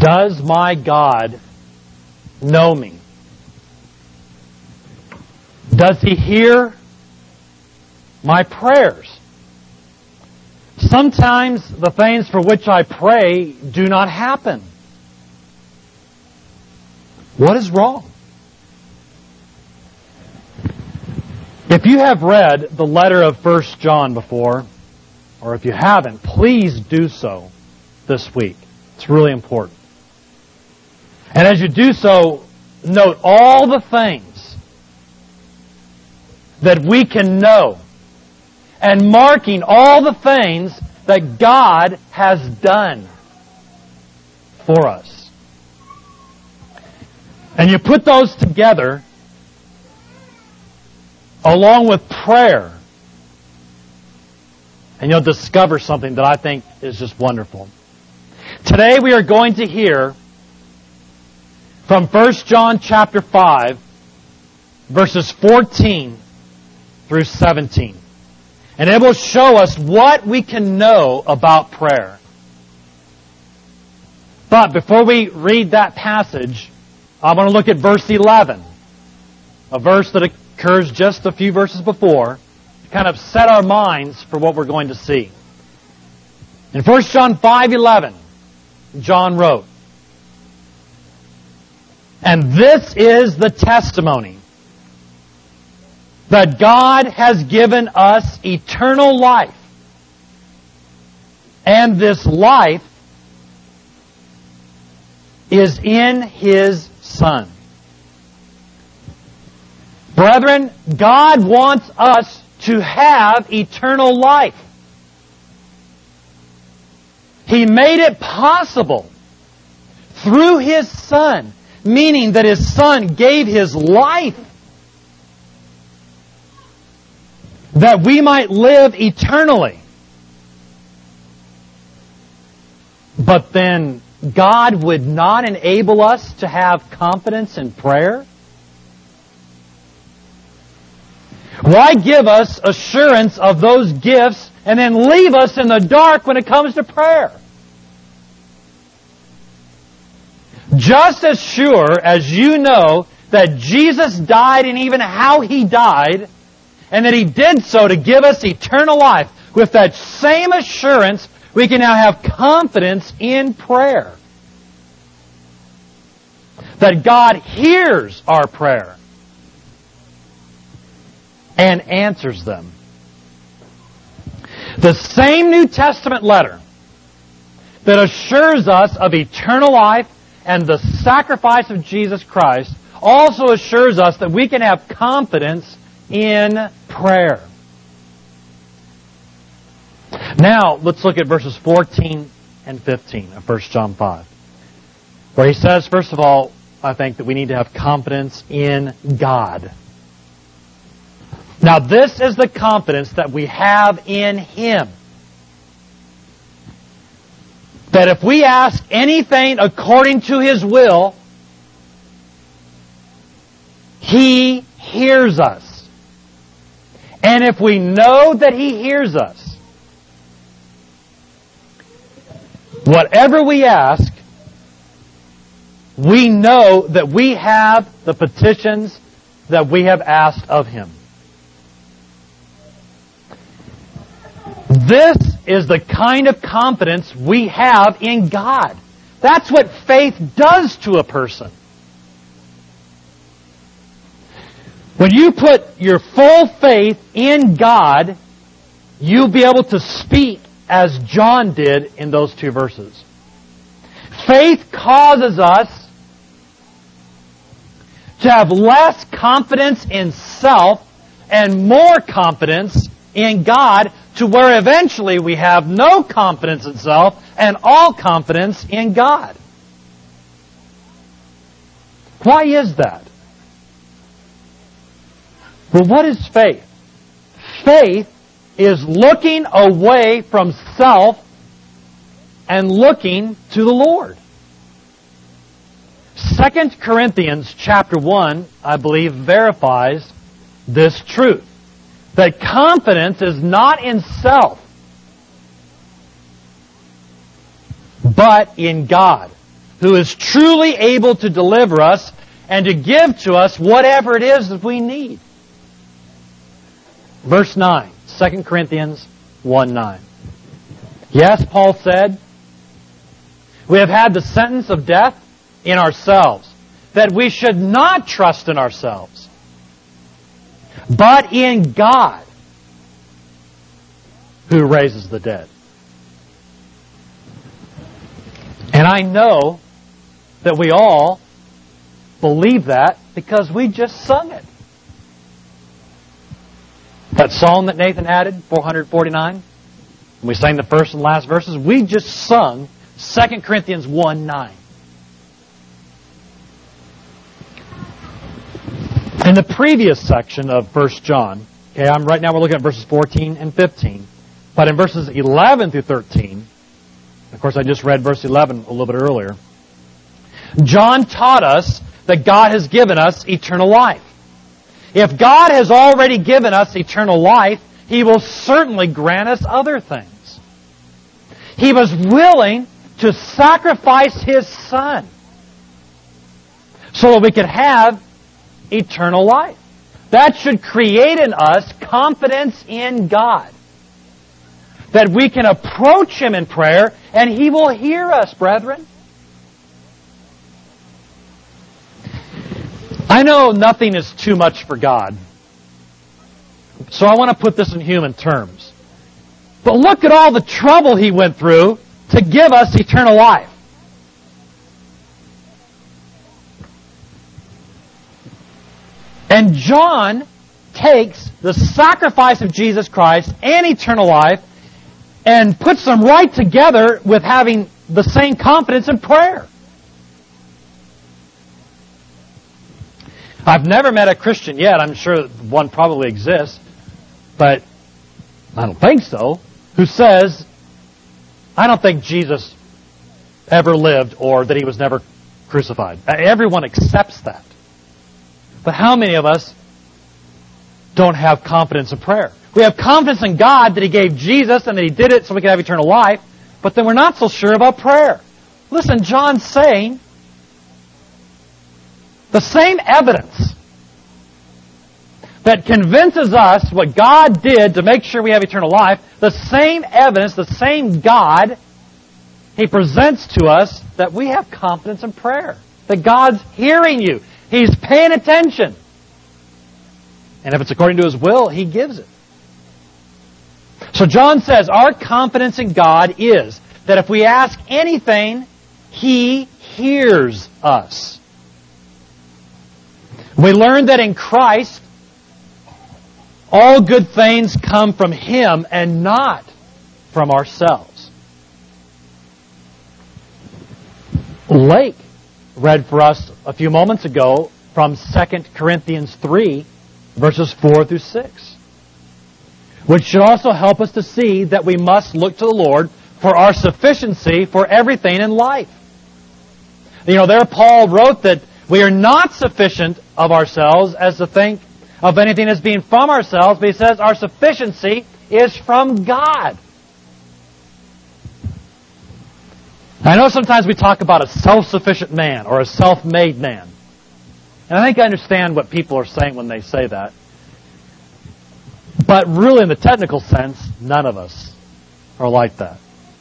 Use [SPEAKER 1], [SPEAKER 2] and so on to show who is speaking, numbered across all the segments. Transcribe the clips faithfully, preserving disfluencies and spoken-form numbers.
[SPEAKER 1] Does my God know me? Does He hear my prayers? Sometimes the things for which I pray do not happen. What is wrong? If you have read the letter of First John before, or if you haven't, please do so this week. It's really important. And as you do so, note all the things that we can know, and marking all the things that God has done for us. And you put those together along with prayer, and you'll discover something that I think is just wonderful. Today we are going to hear from First John chapter five, verses fourteen through seventeen. And it will show us what we can know about prayer. But before we read that passage, I want to look at verse eleven, a verse that occurs just a few verses before, to kind of set our minds for what we're going to see. In First John five eleven, John wrote, "And this is the testimony, that God has given us eternal life, and this life is in His Son." Brethren, God wants us to have eternal life. He made it possible through His Son, meaning that His Son gave His life that we might live eternally. But then God would not enable us to have confidence in prayer? Why give us assurance of those gifts and then leave us in the dark when it comes to prayer? Just as sure as you know that Jesus died and even how He died, and that He did so to give us eternal life, with that same assurance, we can now have confidence in prayer. That God hears our prayer and answers them. The same New Testament letter that assures us of eternal life and the sacrifice of Jesus Christ also assures us that we can have confidence in prayer. Now, let's look at verses fourteen and fifteen of First John five, where he says, first of all, I think that we need to have confidence in God. Now, this is the confidence that we have in Him. That if we ask anything according to His will, He hears us. And if we know that He hears us, whatever we ask, we know that we have the petitions that we have asked of Him. This is the kind of confidence we have in God. That's what faith does to a person. When you put your full faith in God, you'll be able to speak as John did in those two verses. Faith causes us to have less confidence in self and more confidence in God, to where eventually we have no confidence in self and all confidence in God. Why is that? Well, what is faith? Faith is looking away from self and looking to the Lord. Second Corinthians chapter one, I believe, verifies this truth. That confidence is not in self, but in God. who is truly able to deliver us and to give to us whatever it is that we need. Verse nine, Second Corinthians one nine. Yes, Paul said, we have had the sentence of death in ourselves, that we should not trust in ourselves, but in God, who raises the dead. And I know that we all believe that because we just sung it. That song that Nathan added, four forty-nine, and we sang the first and last verses, we just sung Second Corinthians one nine. In the previous section of First John, okay, I'm right now we're looking at verses fourteen and fifteen, but in verses eleven through thirteen, of course I just read verse eleven a little bit earlier, John taught us that God has given us eternal life. If God has already given us eternal life, He will certainly grant us other things. He was willing to sacrifice His Son so that we could have eternal life. That should create in us confidence in God. That we can approach Him in prayer and He will hear us, brethren. I know nothing is too much for God. So I want to put this in human terms. But look at all the trouble He went through to give us eternal life. And John takes the sacrifice of Jesus Christ and eternal life and puts them right together with having the same confidence in prayer. I've never met a Christian yet, I'm sure one probably exists, but I don't think so, who says, I don't think Jesus ever lived or that He was never crucified. Everyone accepts that. But how many of us don't have confidence in prayer? We have confidence in God that He gave Jesus and that He did it so we could have eternal life, but then we're not so sure about prayer. Listen, John's saying the same evidence that convinces us what God did to make sure we have eternal life, the same evidence, the same God, He presents to us that we have confidence in prayer. That God's hearing you. He's paying attention. And if it's according to His will, He gives it. So John says our confidence in God is that if we ask anything, He hears us. We learn that in Christ, all good things come from Him and not from ourselves. Lake read for us a few moments ago from Second Corinthians three, verses four through six, which should also help us to see that we must look to the Lord for our sufficiency for everything in life. You know, there Paul wrote that we are not sufficient of ourselves as to think of anything as being from ourselves, but he says our sufficiency is from God. I know sometimes we talk about a self-sufficient man or a self-made man. And I think I understand what people are saying when they say that. But really, in the technical sense, none of us are like that.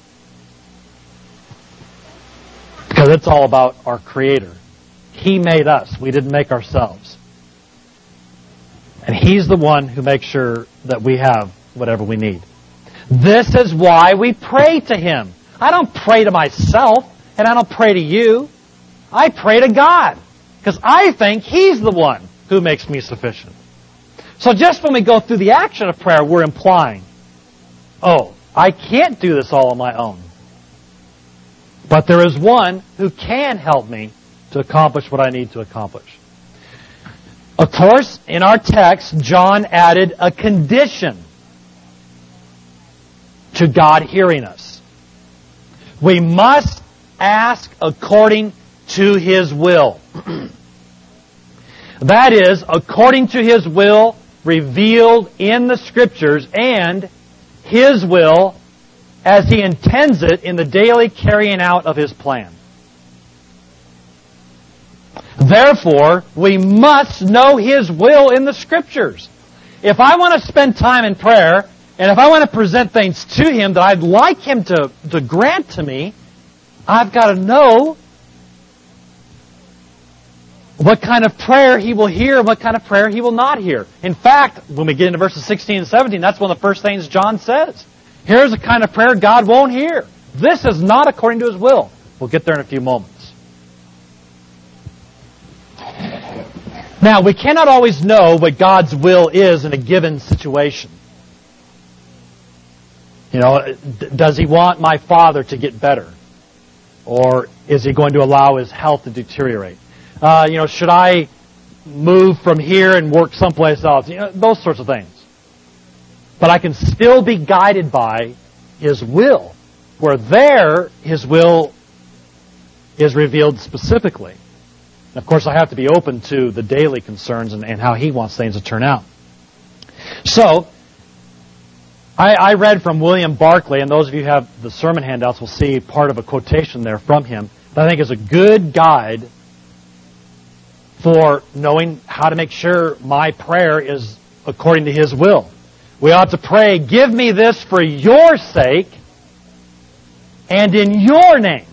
[SPEAKER 1] Because it's all about our Creator. He made us. We didn't make ourselves. And He's the one who makes sure that we have whatever we need. This is why we pray to Him. I don't pray to myself, and I don't pray to you. I pray to God. Because I think He's the one who makes me sufficient. So just when we go through the action of prayer, we're implying, oh, I can't do this all on my own. But there is one who can help me to accomplish what I need to accomplish. Of course, in our text, John added a condition to God hearing us. We must ask according to His will. That is, according to His will revealed in the Scriptures and His will as He intends it in the daily carrying out of His plan. Therefore, we must know His will in the Scriptures. If I want to spend time in prayer, and if I want to present things to Him that I'd like Him to, to grant to me, I've got to know what kind of prayer He will hear and what kind of prayer He will not hear. In fact, when we get into verses sixteen and seventeen, that's one of the first things John says. Here's the kind of prayer God won't hear. This is not according to His will. We'll get there in a few moments. Now, we cannot always know what God's will is in a given situation. You know, does He want my father to get better? Or is He going to allow his health to deteriorate? Uh, you know, should I move from here and work someplace else? You know, those sorts of things. But I can still be guided by His will, where there His will is revealed specifically. And of course, I have to be open to the daily concerns and, and how He wants things to turn out. So, I, I read from William Barclay, and those of you who have the sermon handouts will see part of a quotation there from him that I think is a good guide for knowing how to make sure my prayer is according to His will. We ought to pray, give me this for your sake and in your name.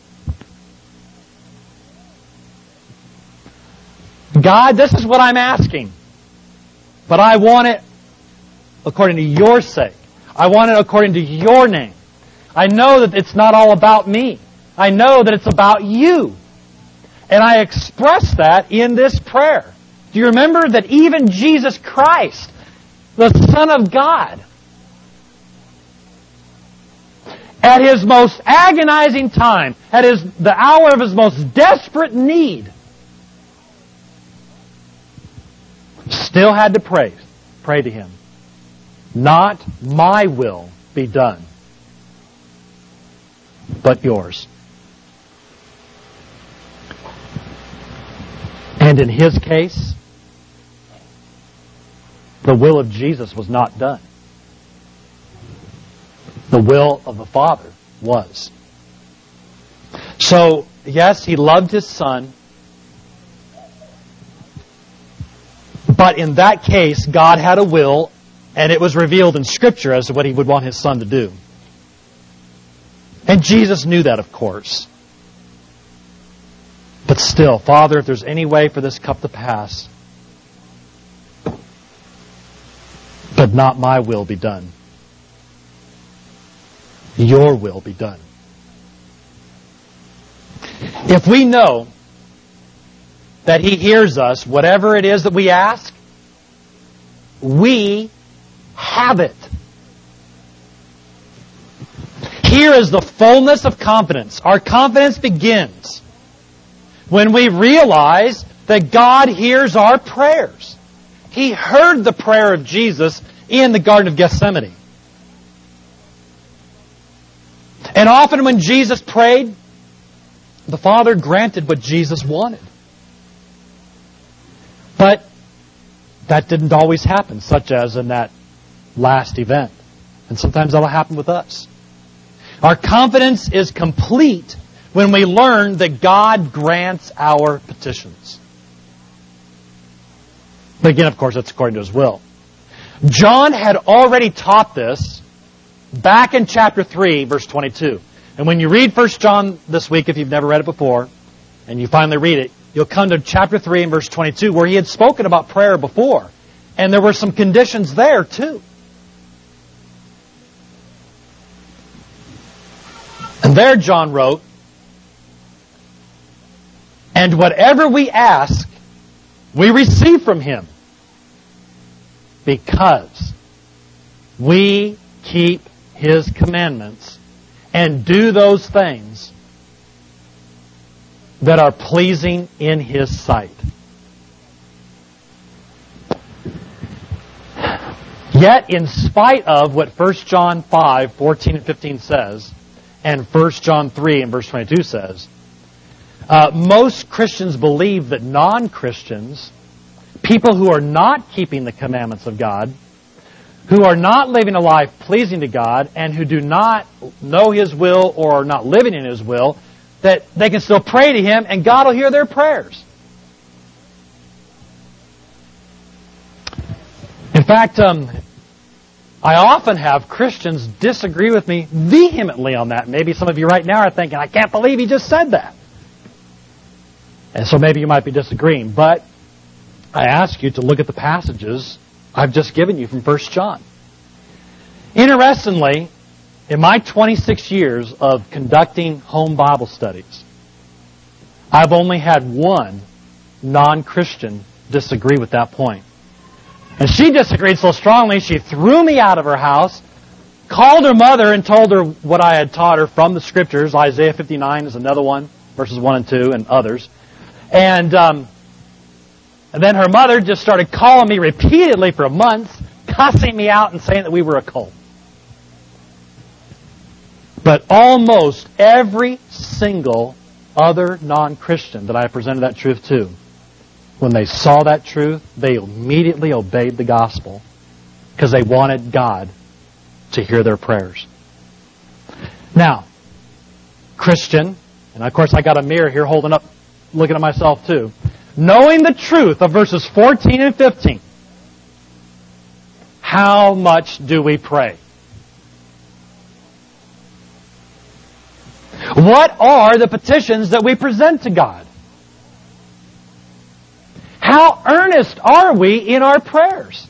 [SPEAKER 1] God, this is what I'm asking, but I want it according to your sake. I want it according to your name. I know that it's not all about me. I know that it's about you. And I express that in this prayer. Do you remember that even Jesus Christ, the Son of God, at His most agonizing time, at his, the hour of His most desperate need, still had to pray, pray to Him. Not my will be done, but yours. And in His case, the will of Jesus was not done. The will of the Father was. So, yes, He loved His Son, but in that case, God had a will, and it was revealed in Scripture as to what He would want His Son to do. And Jesus knew that, of course. But still, Father, if there's any way for this cup to pass, but not my will be done. Your will be done. If we know that He hears us, whatever it is that we ask, we have it. Here is the fullness of confidence. Our confidence begins when we realize that God hears our prayers. He heard the prayer of Jesus in the Garden of Gethsemane. And often when Jesus prayed, the Father granted what Jesus wanted. But that didn't always happen, such as in that last event. And sometimes that'll happen with us. Our confidence is complete when we learn that God grants our petitions. But again, of course, that's according to His will. John had already taught this back in chapter three, verse twenty-two. And when you read First John this week, if you've never read it before, and you finally read it, you'll come to chapter three and verse twenty-two, where he had spoken about prayer before. And there were some conditions there, too. And there John wrote, "And whatever we ask, we receive from Him, because we keep His commandments and do those things that are pleasing in His sight." Yet, in spite of what First John five, fourteen and fifteen says, and First John three and verse twenty-two says, uh, most Christians believe that non-Christians, people who are not keeping the commandments of God, who are not living a life pleasing to God, and who do not know His will or are not living in His will, that they can still pray to Him and God will hear their prayers. fact, um, I often have Christians disagree with me vehemently on that. Maybe some of you right now are thinking, I can't believe he just said that. And so maybe you might be disagreeing. But I ask you to look at the passages I've just given you from First John. Interestingly, in my twenty-six years of conducting home Bible studies, I've only had one non-Christian disagree with that point. And she disagreed so strongly, she threw me out of her house, called her mother and told her what I had taught her from the Scriptures. Isaiah fifty-nine is another one, verses one and two, and others. And, um, and then her mother just started calling me repeatedly for months, cussing me out and saying that we were a cult. But almost every single other non-Christian that I presented that truth to, when they saw that truth, they immediately obeyed the gospel because they wanted God to hear their prayers. Now, Christian, and of course I got a mirror here holding up, looking at myself too, knowing the truth of verses fourteen and fifteen, how much do we pray? What are the petitions that we present to God? How earnest are we in our prayers?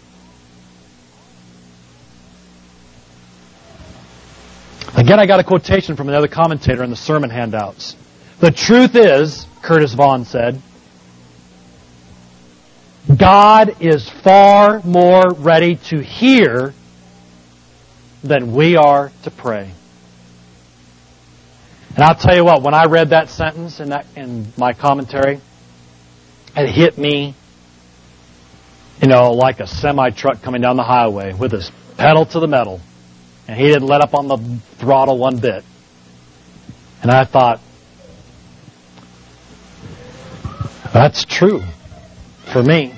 [SPEAKER 1] Again, I got a quotation from another commentator in the sermon handouts. The truth is, Curtis Vaughan said, God is far more ready to hear than we are to pray. And I'll tell you what, when I read that sentence in that in my commentary, it hit me, you know, like a semi-truck coming down the highway with his pedal to the metal. And he didn't let up on the throttle one bit. And I thought, that's true for me.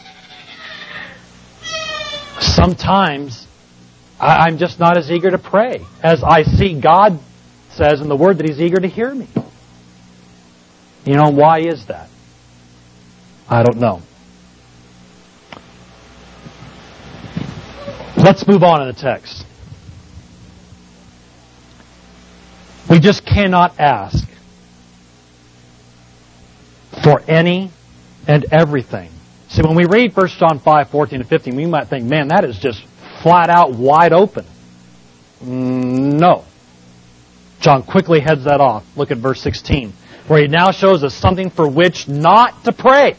[SPEAKER 1] Sometimes I'm just not as eager to pray as I see God says in the Word that He's eager to hear me. You know, why is that? I don't know. Let's move on in the text. We just cannot ask for any and everything. See, when we read First John five, fourteen and fifteen, we might think, man, that is just flat out wide open. No. John quickly heads that off. Look at verse sixteen, where he now shows us something for which not to pray.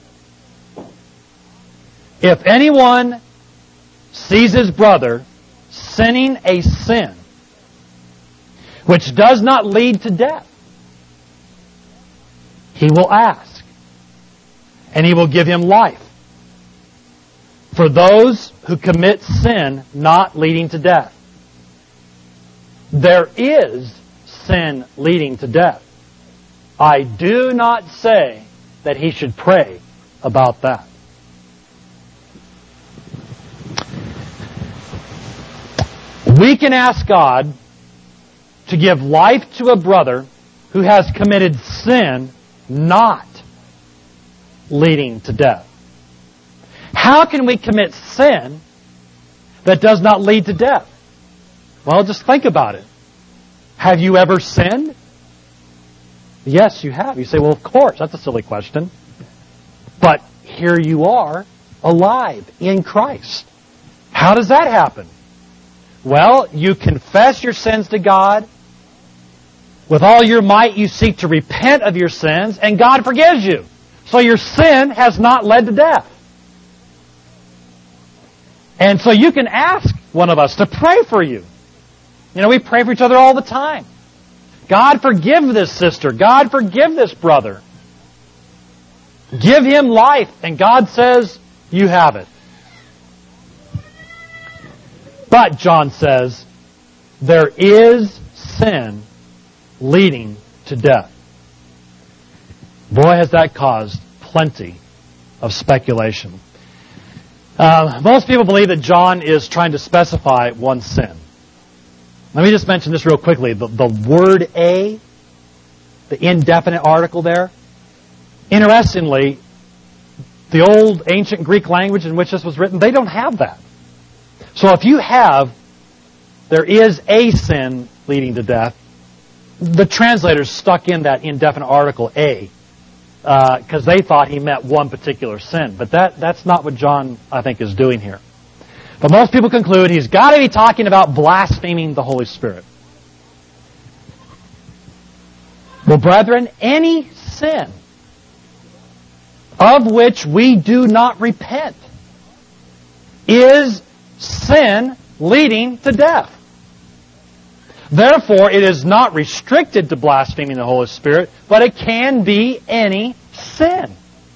[SPEAKER 1] If anyone sees his brother sinning a sin which does not lead to death, he will ask, and He will give him life. For those who commit sin not leading to death, there is sin leading to death. I do not say that he should pray about that. We can ask God to give life to a brother who has committed sin not leading to death. How can we commit sin that does not lead to death? Well, just think about it. Have you ever sinned? Yes, you have. You say, well, of course, that's a silly question. But here you are, alive in Christ. How does that happen? Well, you confess your sins to God. With all your might, you seek to repent of your sins, and God forgives you. So your sin has not led to death. And so you can ask one of us to pray for you. You know, we pray for each other all the time. God, forgive this sister. God, forgive this brother. Give him life. And God says, you have it. But, John says, there is sin leading to death. Boy, has that caused plenty of speculation. Uh, most people believe that John is trying to specify one sin. Let me just mention this real quickly. The, the word a, the indefinite article there, interestingly, the old ancient Greek language in which this was written, they don't have that. So if you have, there is a sin leading to death, the translators stuck in that indefinite article, a, because uh, they thought he meant one particular sin. But that, that's not what John, I think, is doing here. But most people conclude he's got to be talking about blaspheming the Holy Spirit. Well, brethren, any sin of which we do not repent is sin leading to death. Therefore, it is not restricted to blaspheming the Holy Spirit, but it can be any sin.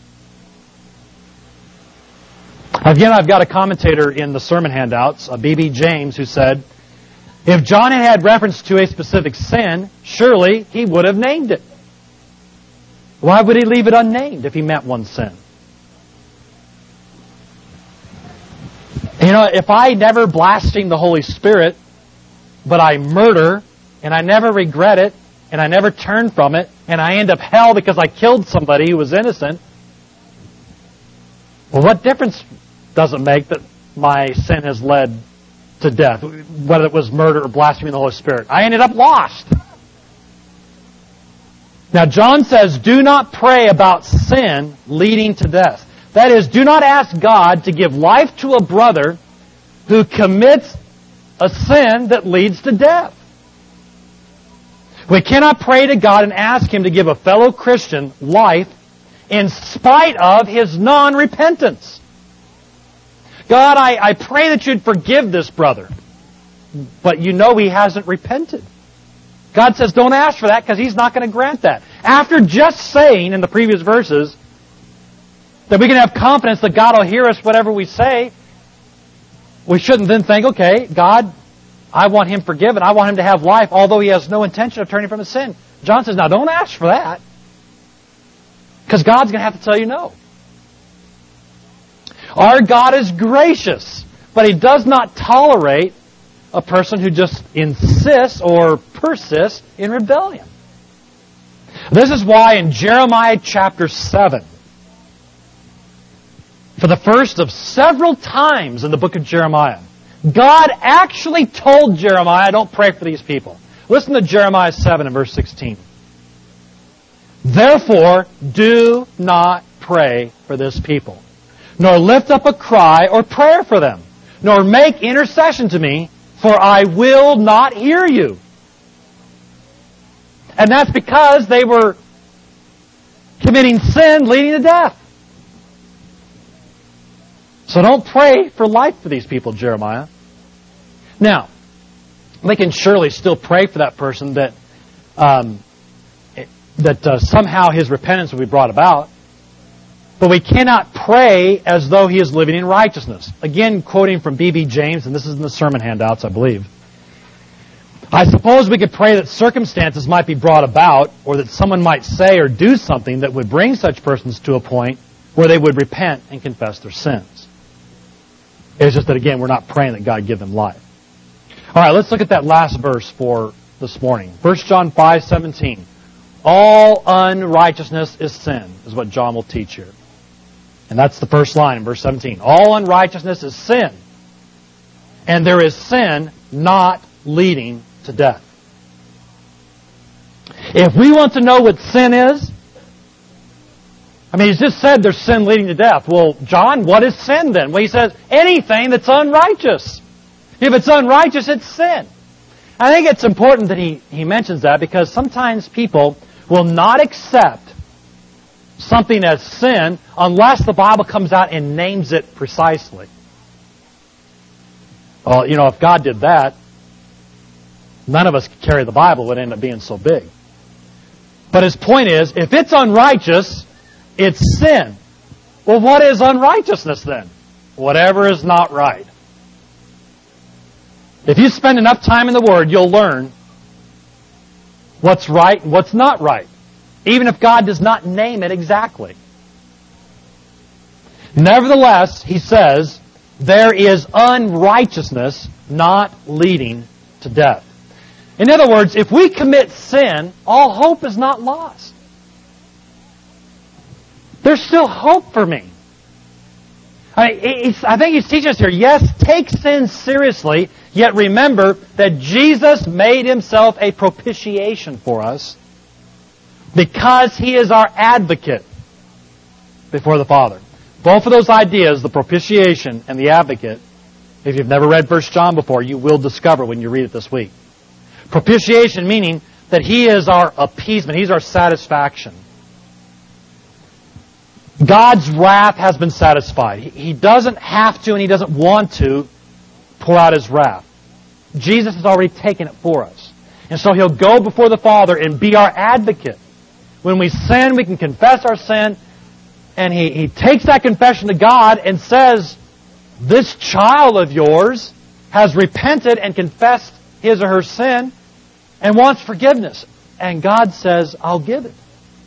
[SPEAKER 1] Again, I've got a commentator in the sermon handouts, B B James, who said, if John had had reference to a specific sin, surely he would have named it. Why would he leave it unnamed if he meant one sin? You know, if I never blaspheme the Holy Spirit, but I murder, and I never regret it, and I never turn from it, and I end up hell because I killed somebody who was innocent, well, what difference does it make that my sin has led to death, whether it was murder or blaspheming the Holy Spirit? I ended up lost. Now, John says, do not pray about sin leading to death. That is, do not ask God to give life to a brother who commits a sin that leads to death. We cannot pray to God and ask Him to give a fellow Christian life in spite of his non-repentance. God, I, I pray that you'd forgive this brother, but you know he hasn't repented. God says don't ask for that because He's not going to grant that. After just saying in the previous verses that we can have confidence that God will hear us whatever we say, we shouldn't then think, okay, God, I want him forgiven. I want him to have life, although he has no intention of turning from his sin. John says, now don't ask for that, because God's going to have to tell you no. Our God is gracious, but He does not tolerate a person who just insists or persists in rebellion. This is why in Jeremiah chapter seven, for the first of several times in the book of Jeremiah, God actually told Jeremiah, don't pray for these people. Listen to Jeremiah seven and verse sixteen. Therefore, do not pray for this people, nor lift up a cry or prayer for them, nor make intercession to me, for I will not hear you. And that's because they were committing sin leading to death. So don't pray for life for these people, Jeremiah. Now, we can surely still pray for that person that um, that uh, somehow his repentance will be brought about. But we cannot pray as though he is living in righteousness. Again, quoting from B B James, and this is in the sermon handouts, I believe. I suppose we could pray that circumstances might be brought about, or that someone might say or do something that would bring such persons to a point where they would repent and confess their sins. It's just that, again, we're not praying that God give them life. All right, let's look at that last verse for this morning. First John five seventeen. All unrighteousness is sin, is what John will teach here. And that's the first line in verse seventeen. All unrighteousness is sin. And there is sin not leading to death. If we want to know what sin is, I mean, he's just said there's sin leading to death. Well, John, what is sin then? Well, he says anything that's unrighteous. If it's unrighteous, it's sin. I think it's important that he, he mentions that because sometimes people will not accept something as sin unless the Bible comes out and names it precisely. Well, you know, if God did that, none of us could carry the Bible. It would end up being so big. But his point is, if it's unrighteous, it's sin. Well, what is unrighteousness then? Whatever is not right. If you spend enough time in the Word, you'll learn what's right and what's not right, even if God does not name it exactly. Nevertheless, he says, there is unrighteousness not leading to death. In other words, if we commit sin, all hope is not lost. There's still hope for me. I, mean, he's, I think he's teaching us here, yes, take sin seriously, yet remember that Jesus made Himself a propitiation for us because He is our advocate before the Father. Both of those ideas, the propitiation and the advocate, if you've never read First John before, you will discover when you read it this week. Propitiation meaning that He is our appeasement, He's our satisfaction. God's wrath has been satisfied. He doesn't have to and He doesn't want to pour out His wrath. Jesus has already taken it for us. And so He'll go before the Father and be our advocate. When we sin, we can confess our sin, and He, he takes that confession to God and says, this child of yours has repented and confessed his or her sin and wants forgiveness. And God says, I'll give it.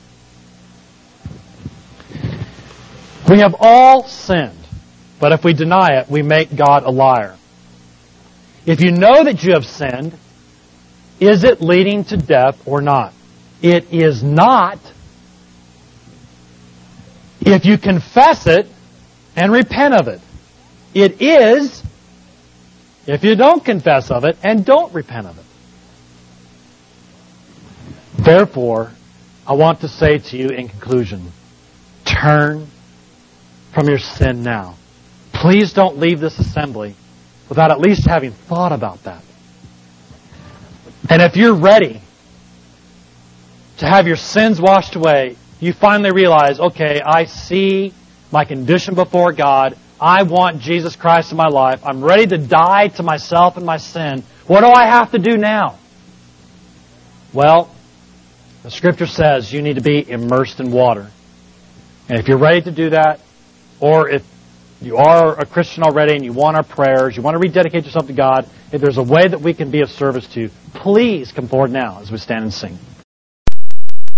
[SPEAKER 1] We have all sinned, but if we deny it, we make God a liar. If you know that you have sinned, is it leading to death or not? It is not. If you confess it and repent of it. It is if you don't confess of it and don't repent of it. Therefore, I want to say to you in conclusion, turn from your sin now. Please don't leave this assembly without at least having thought about that. And if you're ready to have your sins washed away, you finally realize, okay, I see my condition before God. I want Jesus Christ in my life. I'm ready to die to myself and my sin. What do I have to do now? Well, the Scripture says you need to be immersed in water. And if you're ready to do that, or if you are a Christian already and you want our prayers, you want to rededicate yourself to God, if there's a way that we can be of service to you, please come forward now as we stand and sing.